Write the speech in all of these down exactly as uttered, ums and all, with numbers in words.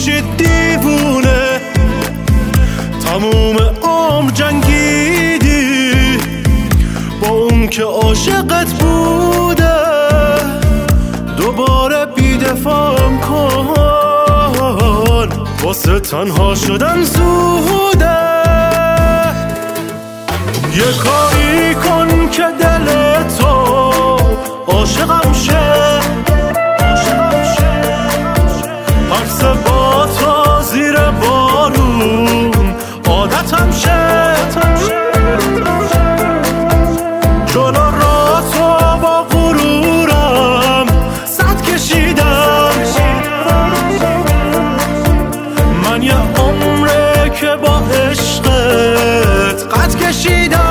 میشید دیوونه، تموم عمر جنگیدی با اون که عاشقت بوده، دوباره بی‌دفاعم کن، واسه تنها شدن زوده. یه کاری کن که دل تو عاشقم شه، هرس با تو زیر بارون عادتم شه، جلو را تو با غرورم صد کشیدم، من یه عمره که با عشقت قد کشیدم.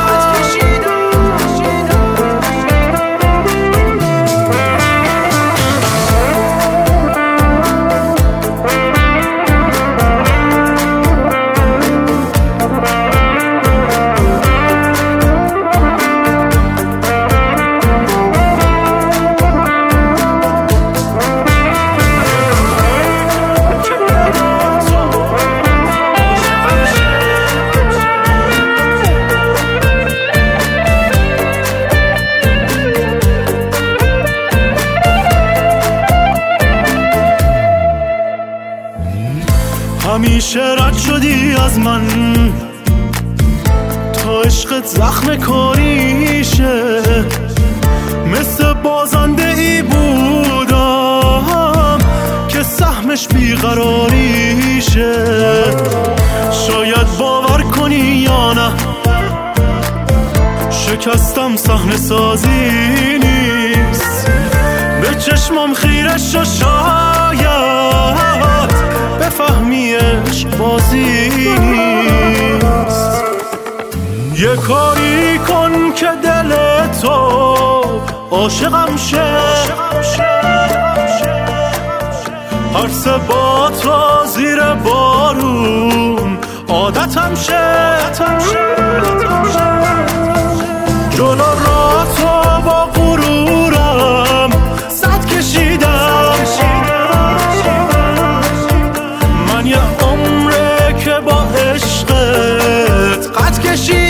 همیشه رد شدی از من تا عشقت زخم کاریشه، مثل بازنده ای بودم که سهمش بیقراریشه. شاید باور کنی یا نه، شکستم صحنه سازی نیست، به چشمم خیره شو، شاید بفهمی عشق بازی نیست. یه کاری کن که دل تو عاشقم شه، هرس با تو زیر بارون عادتم شه، جلو را تو با غرورم صد کشیدم، من یه عمره که با عشقت قد کشیدم.